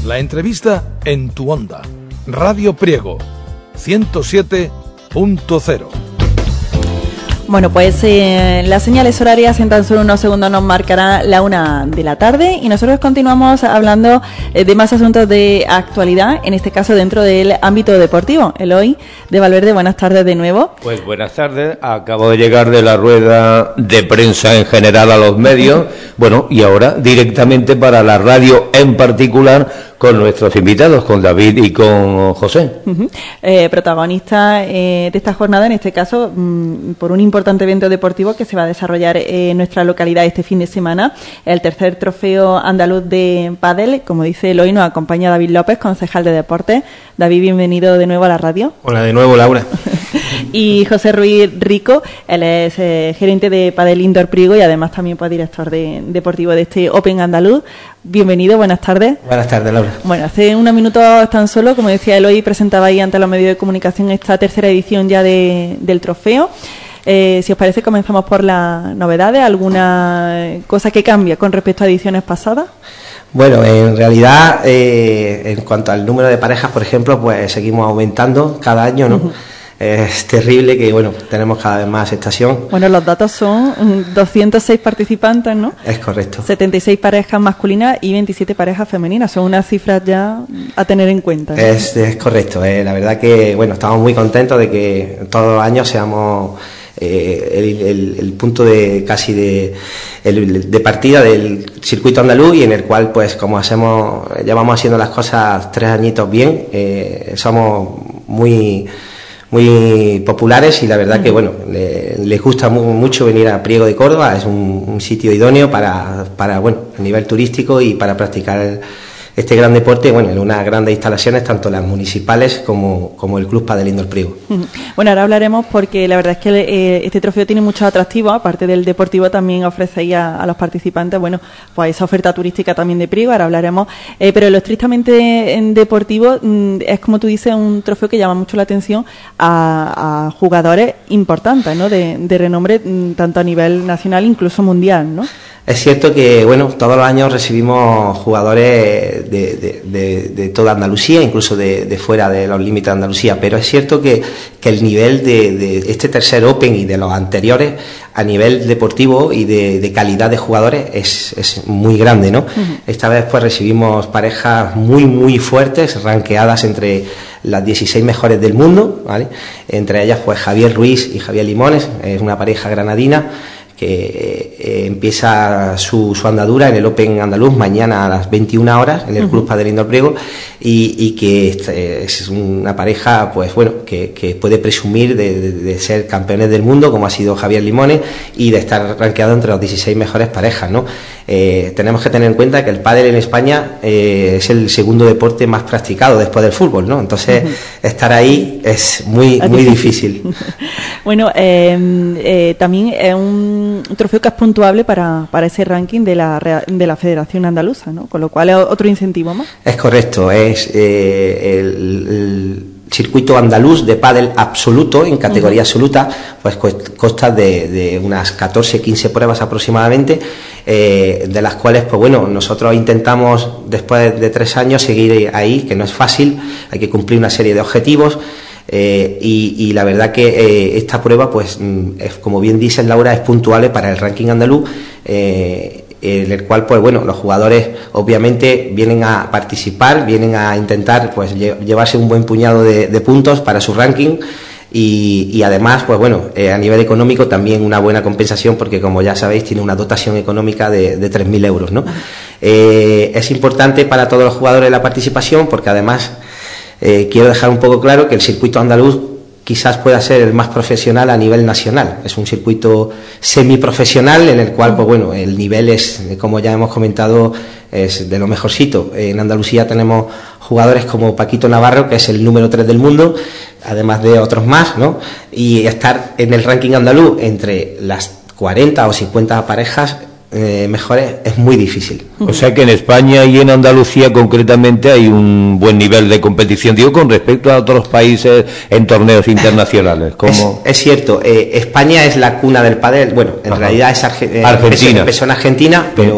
La entrevista en tu onda. Radio Priego 107.0. Bueno, pues las señales horarias en tan solo unos segundos nos marcará la 1 de la tarde y nosotros continuamos hablando de más asuntos de actualidad, en este caso dentro del ámbito deportivo. Eloy de Valverde, buenas tardes de nuevo. Pues buenas tardes, acabo de llegar de la rueda de prensa en general a los medios, bueno, y ahora directamente para la radio en particular con nuestros invitados, con David y con José. Protagonista de esta jornada, en este caso, por un importante evento deportivo que se va a desarrollar en nuestra localidad este fin de semana, el tercer trofeo andaluz de pádel. Como dice Eloy, nos acompaña David López, concejal de deportes. David, bienvenido de nuevo a la radio. Hola de nuevo, Laura. Y José Ruiz Rico, él es gerente de Padel Indoor Priego y además también pues director deportivo de este Open Andaluz. Bienvenido, buenas tardes. Buenas tardes, Laura. Bueno, hace unos minutos tan solo, como decía Eloy, presentaba ahí ante los medios de comunicación esta tercera edición ya del trofeo. Si os parece, comenzamos por las novedades. ¿Alguna cosa que cambia con respecto a ediciones pasadas? Bueno, en realidad, en cuanto al número de parejas, por ejemplo, pues seguimos aumentando cada año, ¿no? Es terrible que, bueno, tenemos cada vez más estación. Bueno, los datos son 206 participantes, ¿no? Es correcto. 76 parejas masculinas y 27 parejas femeninas. Son unas cifras ya a tener en cuenta, ¿no? Es correcto. La verdad que, bueno, estamos muy contentos de que todos los años seamos el punto de casi de partida del circuito andaluz, y en el cual, pues, como llevamos haciendo las cosas 3 añitos bien, somos muy populares, y la verdad que, bueno, les gusta mucho venir a Priego de Córdoba. Es un sitio idóneo para bueno, a nivel turístico y para practicar este gran deporte, bueno, en unas grandes instalaciones, tanto las municipales como el Club Padel Indoor Priego. Bueno, ahora hablaremos, porque la verdad es que este trofeo tiene muchos atractivos. Aparte del deportivo, también ofrece ahí a los participantes, bueno, pues esa oferta turística también de Priego, ahora hablaremos. Pero lo estrictamente en deportivo, es, como tú dices, un trofeo que llama mucho la atención a jugadores importantes, ¿no? De renombre, tanto a nivel nacional, incluso mundial, ¿no? Es cierto que, bueno, todos los años recibimos jugadores de toda Andalucía, incluso de fuera de los límites de Andalucía, pero es cierto que el nivel de este tercer Open y de los anteriores, a nivel deportivo y de calidad de jugadores, es muy grande, ¿no? Esta vez, pues, recibimos parejas muy fuertes, ranqueadas entre las 16 mejores del mundo, ¿vale? Entre ellas, pues, Javier Ruiz y Javier Limones, es una pareja granadina que empieza su andadura en el Open Andaluz mañana a las 21 horas en el Club Padel Indoor Priego, y que es una pareja, pues, bueno, que puede presumir de ser campeones del mundo, como ha sido Javier Limones, y de estar rankeado entre los 16 mejores parejas, ¿no? Tenemos que tener en cuenta que el pádel en España es el segundo deporte más practicado después del fútbol, ¿no? Entonces, estar ahí es muy difícil. Bueno, también es un trofeo que es puntuable para ese ranking de la Federación Andaluza, ¿no? Con lo cual es otro incentivo más. Es correcto, es el circuito andaluz de pádel absoluto, en categoría absoluta, pues consta de unas 14-15 pruebas aproximadamente, de las cuales, pues, bueno, nosotros intentamos, después de 3 años, seguir ahí, que no es fácil, hay que cumplir una serie de objetivos. Y la verdad que esta prueba, pues, como bien dices, Laura, es puntuable para el ranking andaluz, en el cual, pues, bueno, los jugadores obviamente vienen a participar, vienen a intentar, pues, llevarse un buen puñado de puntos para su ranking, y además, pues, bueno, a nivel económico también una buena compensación, porque, como ya sabéis, tiene una dotación económica de 3.000 euros, ¿no? Es importante para todos los jugadores la participación, porque además quiero dejar un poco claro que el circuito andaluz quizás pueda ser el más profesional a nivel nacional. Es un circuito semiprofesional en el cual, pues, bueno, el nivel es, como ya hemos comentado, es de lo mejorcito. En Andalucía tenemos jugadores como Paquito Navarro, que es el número 3 del mundo, además de otros más, ¿no? Y estar en el ranking andaluz entre las 40 o 50 parejas mejores es muy difícil. O sea que en España y en Andalucía concretamente hay un buen nivel de competición, digo, con respecto a otros países en torneos internacionales. ¿Cómo? Es cierto, España es la cuna del pádel. Bueno, en realidad es Argentina. Empezó en Argentina, pero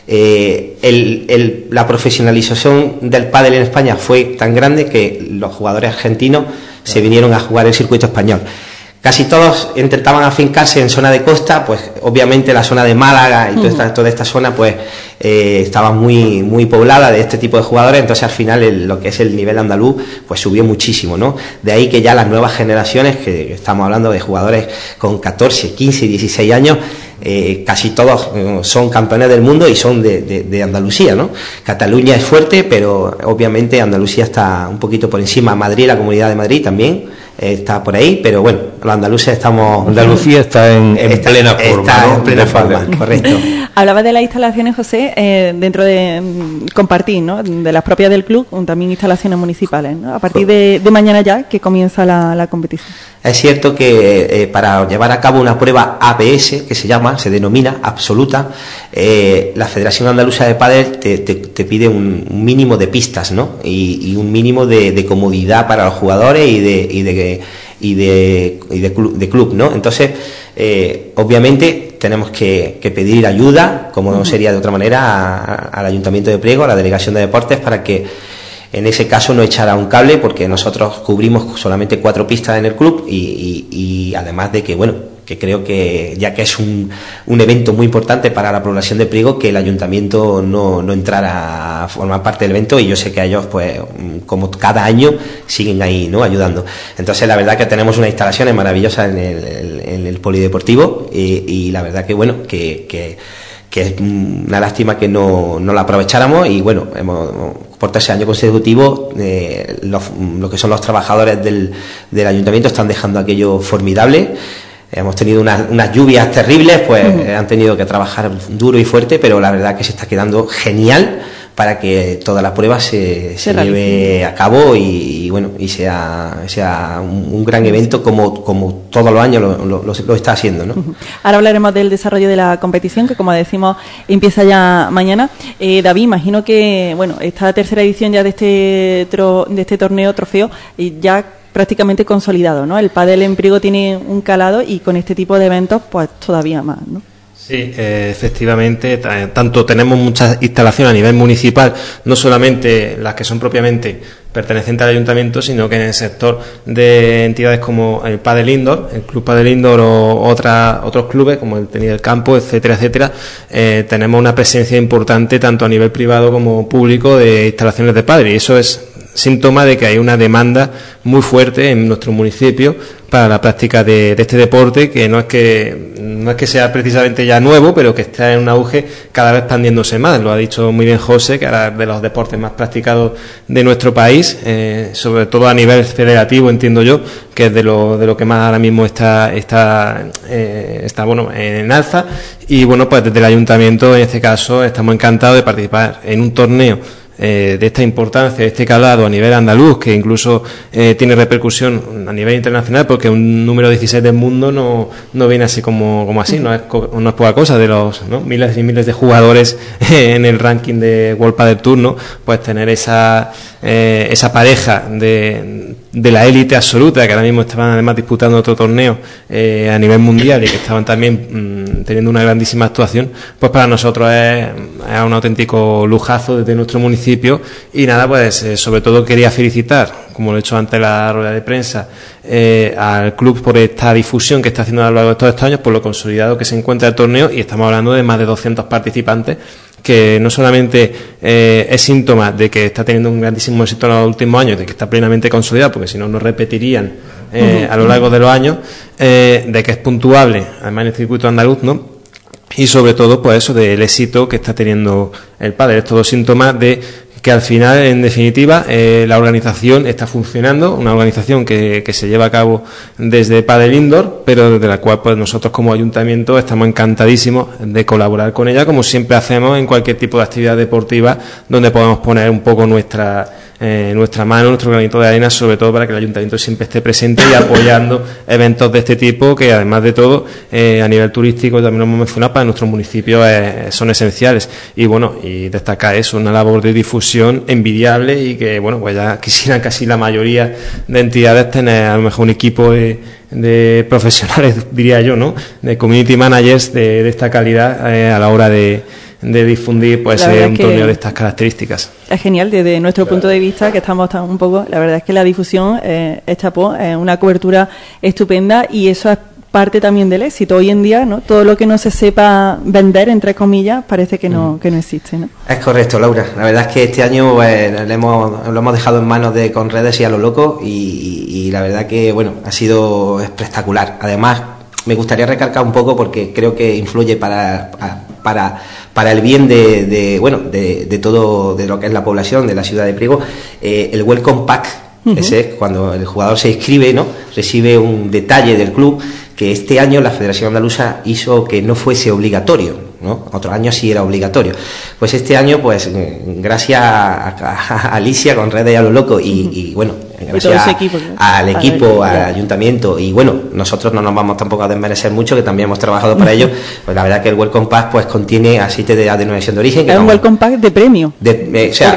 la profesionalización del pádel en España fue tan grande que los jugadores argentinos se vinieron a jugar el circuito español. Casi todos intentaban afincarse en zona de costa, pues obviamente la zona de Málaga y toda esta zona pues estaba muy poblada de este tipo de jugadores, entonces al final lo que es el nivel andaluz pues subió muchísimo, ¿no? De ahí que ya las nuevas generaciones, que estamos hablando de jugadores con 14, 15, 16 años, casi todos son campeones del mundo y son de Andalucía, ¿no? Cataluña es fuerte, pero obviamente Andalucía está un poquito por encima. Madrid, la Comunidad de Madrid también está por ahí, pero bueno, los andaluces estamos... Andalucía está en plena forma. Está ¿no? en plena forma, correcto. Hablaba de las instalaciones, José, dentro de compartir, ¿no? De las propias del club, también instalaciones municipales, ¿no? A partir de mañana ya, que comienza la competición. Es cierto que para llevar a cabo una prueba ABS, que se denomina absoluta, la Federación Andaluza de Pádel te pide un mínimo de pistas, ¿no? Y un mínimo de comodidad para los jugadores y de club, ¿no? Entonces, obviamente tenemos que pedir ayuda, como no sería de otra manera, al Ayuntamiento de Priego, a la Delegación de Deportes, para que en ese caso no echara un cable, porque nosotros cubrimos solamente 4 pistas en el club y además de que, bueno, que creo que ya que es un evento muy importante para la población de Priego, que el ayuntamiento no entrara a formar parte del evento, y yo sé que a ellos, pues, como cada año, siguen ahí, ¿no?, ayudando. Entonces, la verdad que tenemos unas instalaciones maravillosas en el polideportivo y la verdad que, bueno, que es una lástima que no la aprovecháramos, y bueno, por 3 años consecutivos lo que son los trabajadores del ayuntamiento están dejando aquello formidable. Hemos tenido unas lluvias terribles, pues han tenido que trabajar duro y fuerte, pero la verdad que se está quedando genial para que toda la prueba se lleve a cabo y bueno, y sea un gran evento como todos los años lo está haciendo, ¿no? Ahora hablaremos del desarrollo de la competición, que como decimos empieza ya mañana. David, imagino que bueno, esta tercera edición ya de este torneo trofeo ya prácticamente consolidado, ¿no? El pádel en Priego tiene un calado y con este tipo de eventos pues todavía más, ¿no? Sí, efectivamente, tanto tenemos muchas instalaciones a nivel municipal, no solamente las que son propiamente pertenecientes al ayuntamiento, sino que en el sector de entidades como el Pádel Indoor, el Club Pádel Indoor o otros clubes como el Tenis del Campo, etcétera, etcétera, tenemos una presencia importante tanto a nivel privado como público de instalaciones de pádel, y eso es síntoma de que hay una demanda muy fuerte en nuestro municipio para la práctica de este deporte, que no es que sea precisamente ya nuevo, pero que está en un auge cada vez expandiéndose más. Lo ha dicho muy bien José, que ahora es de los deportes más practicados de nuestro país, sobre todo a nivel federativo, entiendo yo, que es de lo que más ahora mismo está bueno, en alza. Y bueno, pues desde el ayuntamiento, en este caso, estamos encantados de participar en un torneo de esta importancia, de este calado a nivel andaluz, que incluso tiene repercusión a nivel internacional, porque un número 16 del mundo no viene así como así, no es poca cosa, de los miles y miles de jugadores en el ranking de World Padel Tour, ¿no? Pues tener esa pareja de la élite absoluta, que ahora mismo estaban además disputando otro torneo a nivel mundial y que estaban también teniendo una grandísima actuación, pues para nosotros es un auténtico lujazo desde nuestro municipio. Y nada, pues sobre todo quería felicitar, como lo he hecho antes en la rueda de prensa, al club por esta difusión que está haciendo a lo largo de todos estos años, por lo consolidado que se encuentra el torneo, y estamos hablando de más de 200 participantes, que no solamente es síntoma de que está teniendo un grandísimo éxito en los últimos años, de que está plenamente consolidado, porque si no repetirían a lo largo de los años, de que es puntuable, además en el circuito andaluz, ¿no? Y sobre todo, pues eso, del éxito que está teniendo el pádel. Es todo síntoma de que al final, en definitiva, la organización está funcionando, una organización que se lleva a cabo desde Pádel Indoor, pero desde la cual pues nosotros como ayuntamiento estamos encantadísimos de colaborar con ella, como siempre hacemos en cualquier tipo de actividad deportiva donde podemos poner un poco nuestra mano, nuestro granito de arena, sobre todo para que el ayuntamiento siempre esté presente y apoyando eventos de este tipo, que además de todo, a nivel turístico, también lo hemos mencionado, para nuestro municipio son esenciales. Y bueno, y destacar eso, una labor de difusión envidiable, y que bueno, pues ya quisieran casi la mayoría de entidades tener a lo mejor un equipo de profesionales, diría yo, ¿no?, de community managers de esta calidad a la hora de difundir pues un torneo de estas características. Es genial desde nuestro punto de vista, que estamos un poco, la verdad es que la difusión es chapó, es una cobertura estupenda, y eso es parte también del éxito. Hoy en día, ¿no?, todo lo que no se sepa vender, entre comillas, parece que no existe, ¿no? Es correcto, Laura. La verdad es que este año lo hemos dejado en manos de Conredes y a lo loco, y la verdad que, bueno, ha sido espectacular. Además, me gustaría recalcar un poco, porque creo que influye para el bien de todo, de lo que es la población de la ciudad de Priego, el Welcome Pack. Ese es cuando el jugador se inscribe, ¿no?, recibe un detalle del club, que este año la Federación Andaluza hizo que no fuese obligatorio, ¿no? Otros años sí era obligatorio. Pues este año, pues gracias a Alicia, Conredes y a lo loco, y bueno, gracias al equipo, al ayuntamiento, y bueno, nosotros no nos vamos tampoco a desmerecer mucho, que también hemos trabajado para ello. Pues la verdad que el Welcome Pack pues contiene aceite de denominación de origen, que es un Welcome Pack de premio, o sea,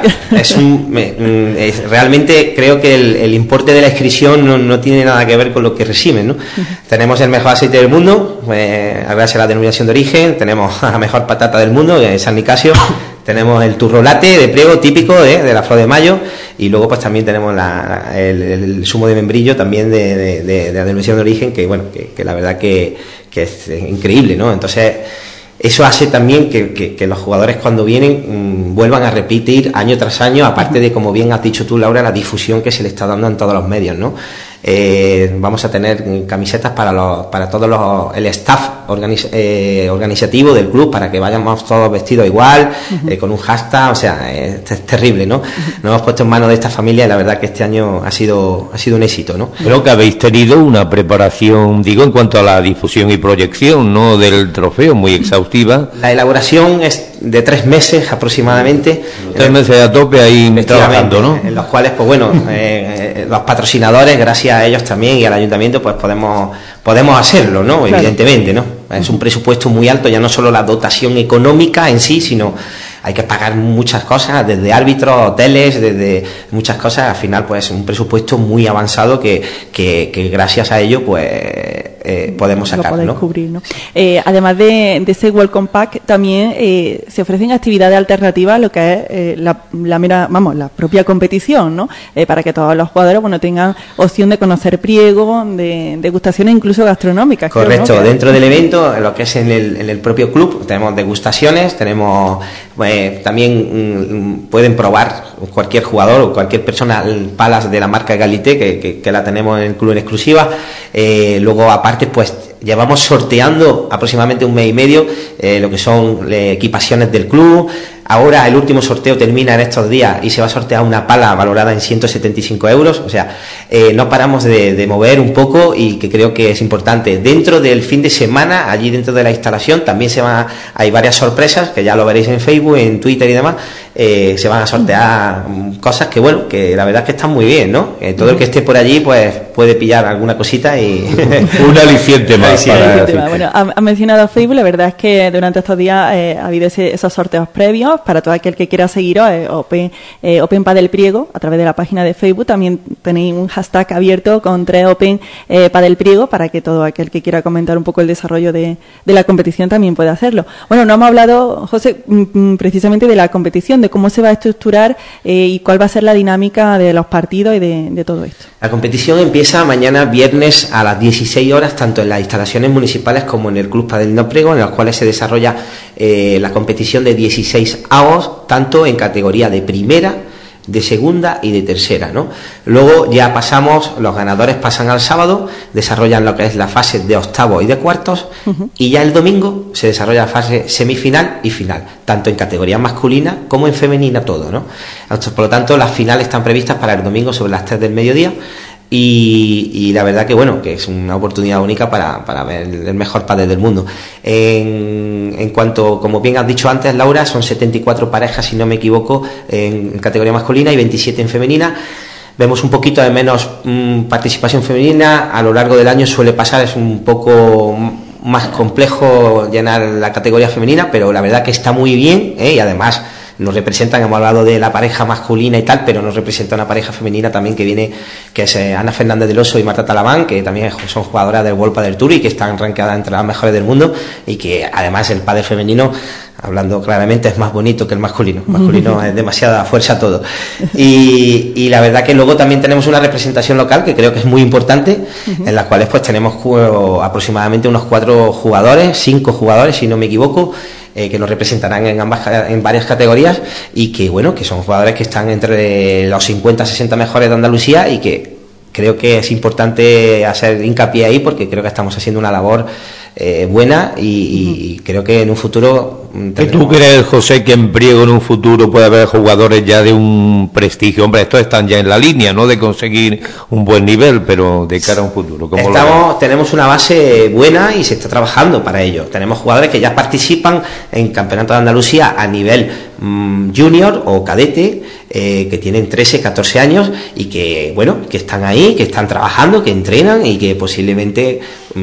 realmente creo que el importe de la inscripción no tiene nada que ver con lo que reciben, ¿no? Tenemos el mejor aceite del mundo, gracias a la denominación de origen. Tenemos la mejor patata del mundo, San Nicasio. Tenemos el turrolate de Priego, típico de la Flor de Mayo, y luego pues también tenemos el zumo de membrillo, también de la denominación de origen, que bueno, que la verdad que es increíble, ¿no? Entonces eso hace también que los jugadores, cuando vienen, vuelvan a repetir año tras año, aparte de, como bien has dicho tú, Laura, la difusión que se le está dando en todos los medios, ¿no? Vamos a tener camisetas para todo el staff organizativo del club, para que vayamos todos vestidos igual, con un hashtag. O sea, es terrible, ¿no? Nos hemos puesto en manos de esta familia, y la verdad que este año ha sido un éxito, ¿no? Creo que habéis tenido una preparación, digo, en cuanto a la difusión y proyección, ¿no?, del trofeo, muy exhaustiva. La elaboración es de 3 meses aproximadamente. 3 meses a tope ahí trabajando, ¿no? En los cuales, pues bueno, los patrocinadores, gracias a ellos también, y al ayuntamiento, pues podemos hacerlo, ¿no? Claro. Evidentemente, ¿no? Es un presupuesto muy alto, ya no solo la dotación económica en sí, sino hay que pagar muchas cosas, desde árbitros, hoteles, desde muchas cosas. Al final, pues un presupuesto muy avanzado que gracias a ello, pues podemos sacar, ¿no? Cubrir, ¿no? Además de ese Welcome Pack, también se ofrecen actividades alternativas a lo que es la propia competición, ¿no? Para que todos los jugadores, bueno, tengan opción de conocer Priego, de degustaciones incluso gastronómicas. Correcto, creo, ¿no? Dentro del evento, lo que es en el propio club, tenemos degustaciones, tenemos también pueden probar cualquier jugador o cualquier persona palas de la marca Galité, que la tenemos en el club en exclusiva. Luego, aparte, pues llevamos sorteando aproximadamente 1 mes y medio lo que son equipaciones del club. Ahora el último sorteo termina en estos días y se va a sortear una pala valorada en 175 euros. O sea, no paramos de mover un poco, y que creo que es importante. Dentro del fin de semana, allí dentro de la instalación, también hay varias sorpresas, que ya lo veréis en Facebook, en Twitter y demás. Se van a sortear cosas que, bueno, que la verdad es que están muy bien, ¿no? Todo el que esté por allí, pues puede pillar alguna cosita y un aliciente más. Bueno, ha mencionado Facebook. La verdad es que durante estos días ha habido esos sorteos previos. Para todo aquel que quiera seguiros, Open Padel Priego, a través de la página de Facebook. También tenéis un hashtag abierto con 3 Open Padel Priego, para que todo aquel que quiera comentar un poco el desarrollo de la competición también pueda hacerlo. Bueno, no hemos hablado, José, precisamente de la competición, de cómo se va a estructurar y cuál va a ser la dinámica de los partidos y de todo esto. La competición empieza mañana viernes a las 16 horas, tanto en las instalaciones municipales como en el Club Padel No Priego, en los cuales se desarrolla la competición de 16 avos, tanto en categoría de primera, de segunda y de tercera, ¿no? Luego ya los ganadores pasan al sábado, desarrollan lo que es la fase de octavos y de cuartos, y ya el domingo se desarrolla la fase semifinal y final, tanto en categoría masculina como en femenina, todo, ¿no? Por lo tanto, las finales están previstas para el domingo sobre las 3 del mediodía. Y la verdad que, bueno, que es una oportunidad única para ver el mejor pádel del mundo. En cuanto, como bien has dicho antes, Laura, son 74 parejas, si no me equivoco, en categoría masculina y 27 en femenina. Vemos un poquito de menos participación femenina. A lo largo del año suele pasar, es un poco más complejo llenar la categoría femenina, pero la verdad que está muy bien, y además nos representan, hemos hablado de la pareja masculina y tal, pero nos representa una pareja femenina también que viene, que es Ana Fernández del Oso y Marta Talaván, que también son jugadoras del World Padel Tour y que están rankeadas entre las mejores del mundo, y que además el pádel femenino hablando claramente, es más bonito que el masculino. El masculino es demasiada fuerza todo. Y la verdad que luego también tenemos una representación local que creo que es muy importante, en las cuales pues tenemos aproximadamente unos 5 jugadores, si no me equivoco, que nos representarán en varias categorías, y que bueno, que son jugadores que están entre los 50-60 mejores de Andalucía, y que creo que es importante hacer hincapié ahí, porque creo que estamos haciendo una labor buena, y creo que en un futuro ¿Y tú crees, José, que en Priego en un futuro puede haber jugadores ya de un prestigio? Hombre, estos están ya en la línea, ¿no?, de conseguir un buen nivel, pero de cara a un futuro, ¿cómo tenemos una base buena y se está trabajando para ello. Tenemos jugadores que ya participan en Campeonato de Andalucía a nivel junior o cadete, que tienen 13, 14 años, y que, bueno, que están ahí, que están trabajando, que entrenan, y que posiblemente,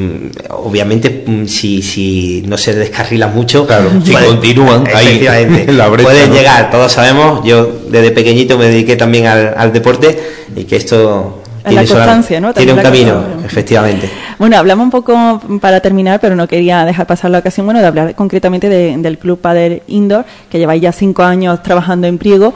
obviamente, si no se descarrilan mucho, claro, si continúan ahí, pueden llegar. Todos sabemos, yo desde pequeñito me dediqué también al deporte, y que esto tiene la constancia, ¿no? Tiene un camino, efectivamente. Bueno, hablamos un poco para terminar, pero no quería dejar pasar la ocasión, bueno, de hablar concretamente del Club Pádel Indoor, que lleváis ya 5 años trabajando en Priego.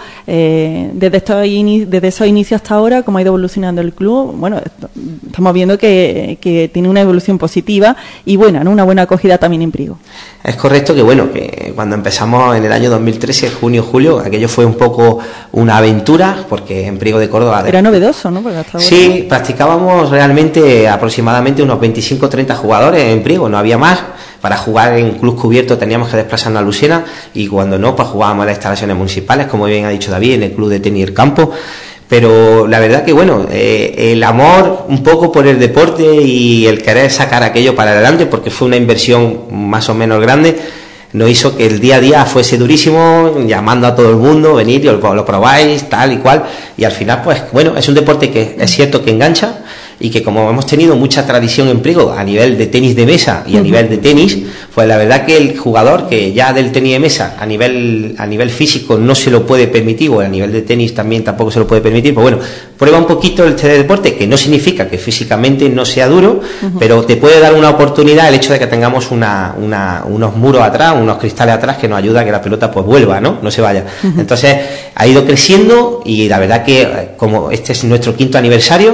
Desde esos inicios hasta ahora, ¿cómo ha ido evolucionando el club? Bueno, estamos viendo que tiene una evolución positiva y buena, ¿no? Una buena acogida también en Priego. Es correcto que, bueno, que cuando empezamos en el año 2013, junio, julio, aquello fue un poco una aventura, porque en Priego de Córdoba... Era novedoso, ¿no? Porque hasta ahora... Sí, practicábamos realmente aproximadamente unos 25-30 jugadores en Priego, no había más. Para jugar en club cubierto teníamos que desplazarnos a Lucena, y cuando no, pues jugábamos en las instalaciones municipales, como bien ha dicho David, en el club de tenis El Campo. Pero la verdad que, bueno, el amor un poco por el deporte y el querer sacar aquello para adelante, porque fue una inversión más o menos grande, nos hizo que el día a día fuese durísimo, llamando a todo el mundo, venid, lo probáis, tal y cual, y al final, pues bueno, es un deporte que es cierto que engancha, y que como hemos tenido mucha tradición en Priego a nivel de tenis de mesa y a nivel de tenis, pues la verdad que el jugador que ya del tenis de mesa a nivel físico no se lo puede permitir, o a nivel de tenis también tampoco se lo puede permitir, pues bueno, prueba un poquito este deporte, que no significa que físicamente no sea duro, pero te puede dar una oportunidad el hecho de que tengamos unos muros atrás, unos cristales atrás, que nos ayuda a que la pelota pues vuelva, no se vaya. Entonces ha ido creciendo, y la verdad que como este es nuestro 5º aniversario,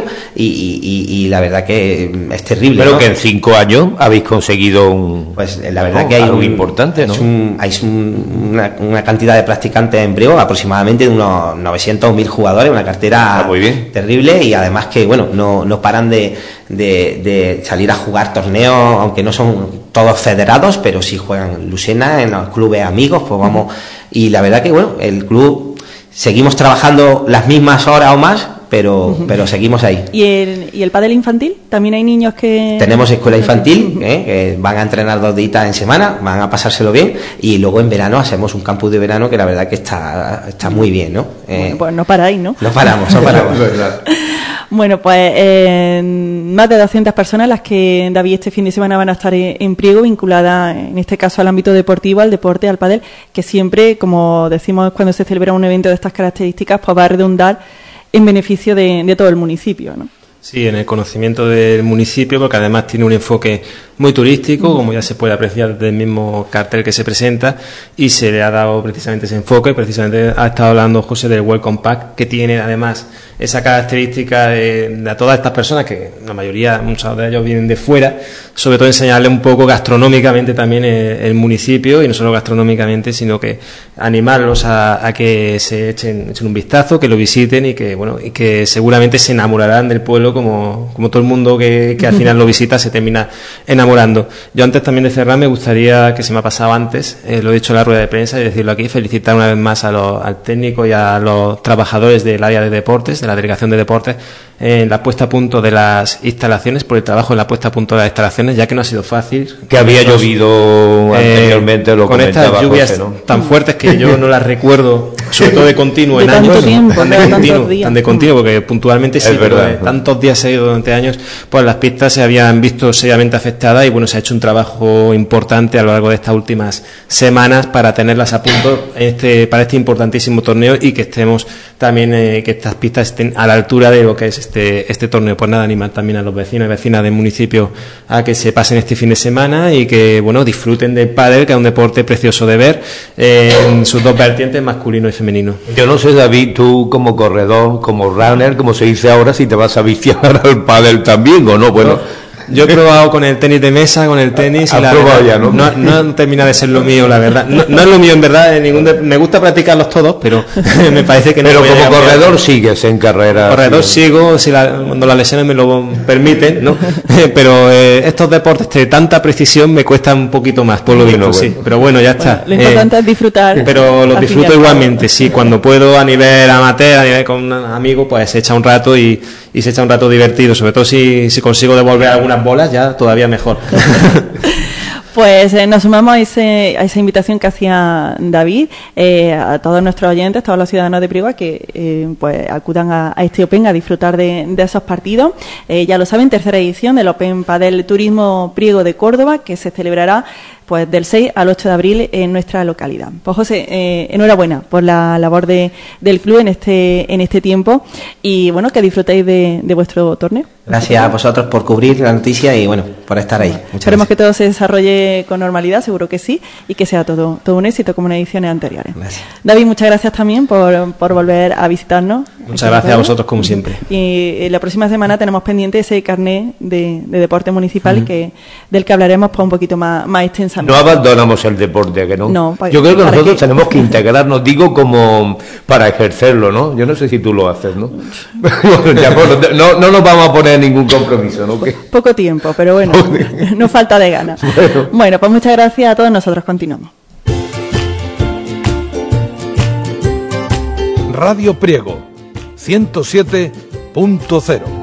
y la verdad que es terrible. Pero, ¿no?, que en 5 años habéis conseguido pues la verdad que hay algo importante, ¿no? Hay una cantidad de practicantes en Priego, aproximadamente de unos 900 o 1000 jugadores, una cartera muy bien, terrible, y además que, bueno, no paran de salir a jugar torneos, aunque no son todos federados, pero sí juegan en Lucena, en los clubes amigos, pues vamos, y la verdad que, bueno, el club seguimos trabajando las mismas horas o más, pero seguimos ahí. ¿Y el pádel infantil? ¿También hay niños que...? Tenemos escuela infantil, que van a entrenar 2 días en semana, van a pasárselo bien, y luego en verano hacemos un campus de verano que la verdad que está muy bien, ¿no? Bueno, pues no paráis, ¿no? No paramos. Bueno, pues más de 200 personas las que, David, este fin de semana van a estar en Priego, vinculadas en este caso al ámbito deportivo, al deporte, al pádel, que siempre, como decimos cuando se celebra un evento de estas características, pues va a redundar en beneficio de todo el municipio, ¿no? Sí, en el conocimiento del municipio, porque además tiene un enfoque muy turístico, como ya se puede apreciar desde el mismo cartel que se presenta, y se le ha dado precisamente ese enfoque. Precisamente ha estado hablando José del Welcome Pack, que tiene además esa característica de todas estas personas, que la mayoría, muchos de ellos vienen de fuera, sobre todo enseñarles un poco gastronómicamente también el municipio, y no solo gastronómicamente, sino que animarlos a que se echen un vistazo, que lo visiten, y que, bueno, y que seguramente se enamorarán del pueblo, como todo el mundo que al final lo visita se termina enamorando. Yo, antes también de cerrar, me gustaría, que se me ha pasado antes, lo he dicho en la rueda de prensa, y decirlo aquí, felicitar una vez más al técnico y a los trabajadores del área de deportes, de la delegación de deportes, en la puesta a punto de las instalaciones, por el trabajo en la puesta a punto de las instalaciones, ya que no ha sido fácil. Que había llovido anteriormente, lo con comentaba estas lluvias, José, ¿no?, tan fuertes que yo no las recuerdo sobre todo de continuo de en tanto años, tiempo, tan de continuo, porque puntualmente sí, pero verdad, tantos días seguidos durante años, pues las pistas se habían visto seriamente afectadas y bueno, se ha hecho un trabajo importante a lo largo de estas últimas semanas para tenerlas a punto para este importantísimo torneo y que estemos también, que estas pistas estén a la altura de lo que es este torneo. Pues nada, animar también a los vecinos y vecinas del municipio a que se pasen este fin de semana y que bueno, disfruten del pádel, que es un deporte precioso de ver en sus dos vertientes, masculino y femenino. Yo no sé, David, tú como corredor, como runner, como se dice ahora, si te vas a viciar al pádel también o no. Bueno, yo he probado con el tenis de mesa, con el tenis y la verdad, ya, no termina de ser lo mío, la verdad. No es lo mío en verdad, me gusta practicarlos todos, pero me parece que no. Pero como corredor sigues en carrera. Corredor sigo, cuando las lesiones me lo permiten, ¿no? Pero estos deportes de tanta precisión me cuestan un poquito más, por lo visto, sí. Pero bueno, ya está. Lo importante es disfrutar. Pero los disfruto igualmente, sí. Cuando puedo a nivel amateur, a nivel con un amigo, pues se echa un rato y se echa un rato divertido, sobre todo si consigo devolver algunas bolas, ya todavía mejor. Pues nos sumamos a esa invitación que hacía David, a todos nuestros oyentes, todos los ciudadanos de Priego, que pues acudan a este Open a disfrutar de esos partidos. Ya lo saben, tercera edición del Open Padel Turismo Priego de Córdoba, que se celebrará pues del 6 al 8 de abril en nuestra localidad. Pues José, enhorabuena por la labor del club en este tiempo y bueno, que disfrutéis de vuestro torneo. Gracias a vosotros por cubrir la noticia y bueno, por estar ahí. Esperemos que todo se desarrolle con normalidad, seguro que sí, y que sea todo un éxito como en ediciones anteriores. Gracias. David, muchas gracias también por volver a visitarnos. Muchas gracias a vosotros como siempre. Y la próxima semana tenemos pendiente ese carnet de deporte municipal del que hablaremos pues un poquito más extensamente. No abandonamos el deporte, que no. Yo creo que nosotros tenemos que integrarnos, digo, como para ejercerlo, ¿no? Yo no sé si tú lo haces, ¿no? No nos vamos a poner ningún compromiso, ¿no? Poco tiempo, pero bueno, no falta de ganas. Bueno, pues muchas gracias a todos, nosotros continuamos. Radio Priego 107.0